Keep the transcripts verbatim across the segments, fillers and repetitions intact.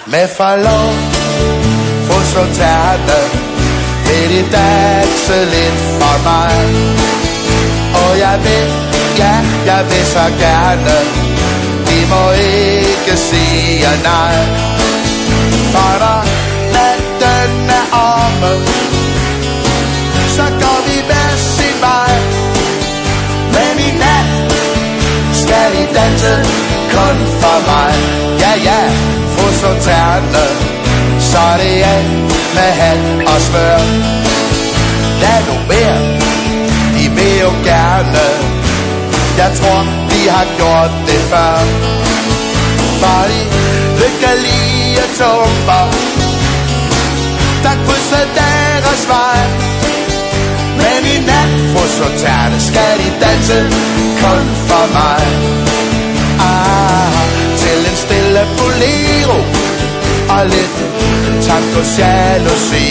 Med forlov, få så tærne, vil de danse lidt for mig. Og jeg vil, ja, jeg vil så gerne, de må ikke sige nej. For når natten er omme, så går vi hver sin vej. Men i nat skal de danse kun for mig. Ja, ja, få så tærne, så det er med hat og smør. Lad nu mere, de vil jo gerne. Jeg tror, de har gjort det før. For de lykkelige tumper, der krydser deres vej. Men i nat, få så tærne, skal de danse kun for mig. Ah, til en stille bolero og lidt tango jalousi.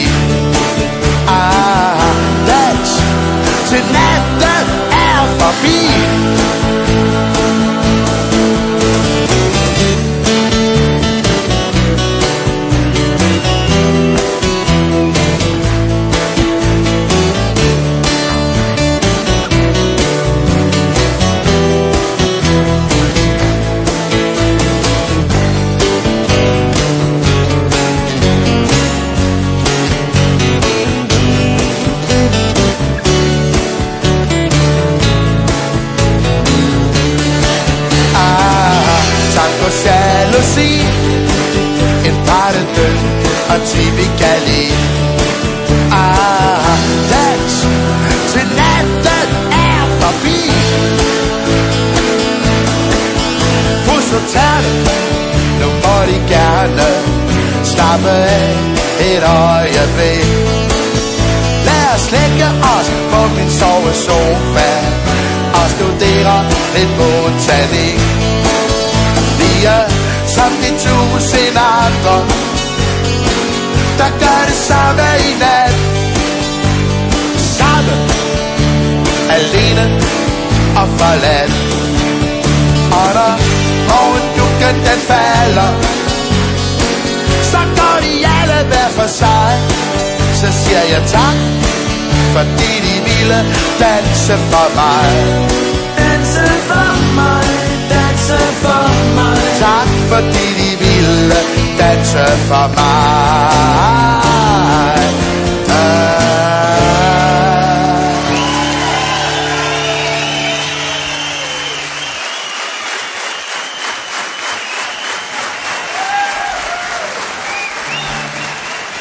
Ah, dans til natten er forbi. Jalousi, en partedød og typicali. Ah, dans til natten er forbi. Pus og tærne, nu må de gerne slappe af et øjeblik. Lad os lægge os på min sovesofa og studere lidt botanik. Vi er som de tusind andre, der gør det samme i nat. Samme, alene og forladt. Og når morgendukken den falder, så går de alle hver for sig. Så siger jeg tak, fordi de ville danse for mig. Danse for mig, danse for mig. Tak fordi de ville danse for mig.